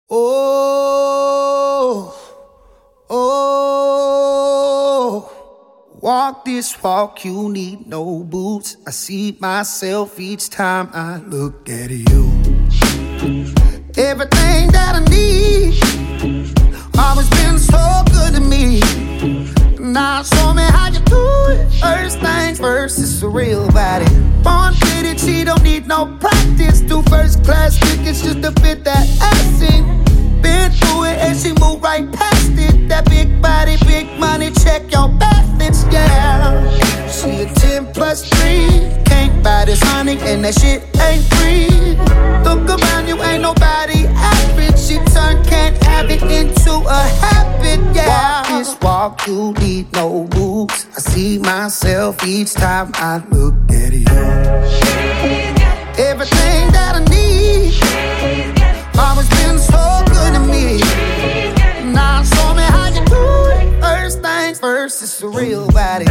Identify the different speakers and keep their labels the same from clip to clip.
Speaker 1: Oh, oh, walk this walk, you need no boots. I see myself each time I look at you. Everything that I need, always been so good to me. Now show me how you do it. First things first, it's a real body. Born with it, she don't need no practice. 2 first class tickets just to fit that ass in. Been through it and she moved right past it. That big body, big money, check your balance, yeah. She a 10 plus 3. Can't buy this honey and that shit ain't free. Look around you, ain't nobody average. She turned can't have it into a habit, yeah. Walk this walk, you need no moves. I see myself each time I look at you. Everything that I need, always been so good to me. Now show me how you do it. First things first, it's a real body.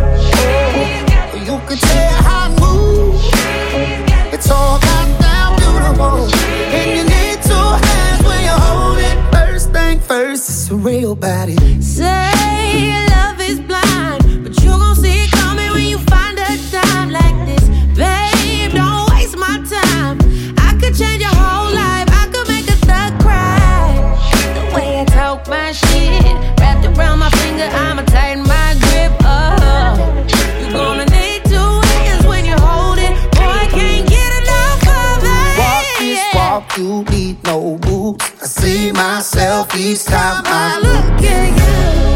Speaker 1: Oh, you can tell how I move. It's all goddamn beautiful. And you need 2 hands when you hold it. First thing first, it's a real body.
Speaker 2: Say love is blind, but you gon' see it coming when you find a time like this. Babe, don't waste my time. I could change your whole life. I could make a thug cry. The way I talk my shit, wrapped around my finger, I'ma tighten my grip. Oh, you gonna need 2 hands when you hold it. Boy, I can't get enough of it.
Speaker 1: Walk this walk, you need no boots. I see myself each time I look at you.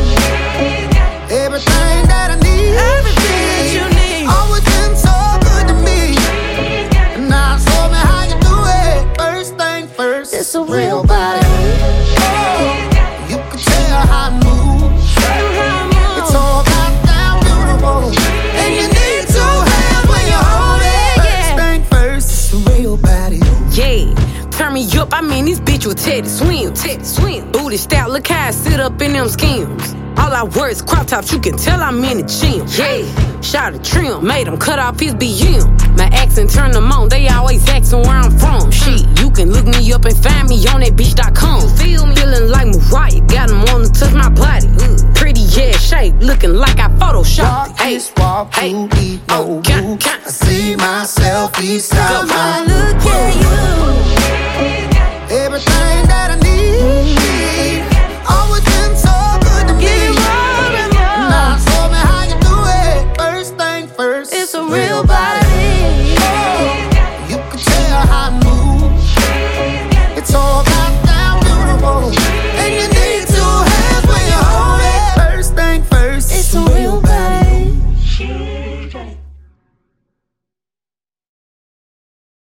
Speaker 1: Everything that I need,
Speaker 2: Everything that you need,
Speaker 1: always been so good to me. Now show me how you do it. First thing first,
Speaker 2: it's a real body.
Speaker 1: Oh, you can tell how I move. It's all goddamn beautiful. And you need 2 hands when you hold it. First thing first, it's a real body.
Speaker 3: Yeah, turn me up, I mean this bitch will Teddy swim. Booty stout, look how I sit up in them schemes. All I wear is crop tops, you can tell I'm in the gym. Yeah, shot a trim, made him cut off his BM. My accent turn them on, they always asking where I'm from. Shit, you can look me up and find me on that bitch.com. Feel me? Feeling like Mariah, got him wanna touch my body. Pretty ass shape, looking like I photoshopped it.
Speaker 1: Walk this walk, you need no boots. I see myself each time I
Speaker 2: Look at you.
Speaker 1: Everything that I need, always been so good to me. Now show me how you do it. First thing first,
Speaker 2: It's a real body.
Speaker 1: Oh, you can tell how I move. It's all goddamn beautiful. And you need 2 hands when you hold it. First thing first,
Speaker 2: It's a real body.